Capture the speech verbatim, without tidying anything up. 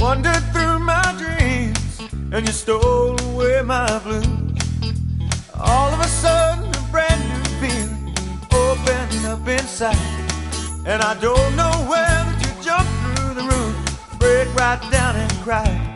Wandered through my dreams and you stole away my blues. All of a sudden a brand new feeling opened up inside, and I don't know whether to jump through the roof, break right down and cry.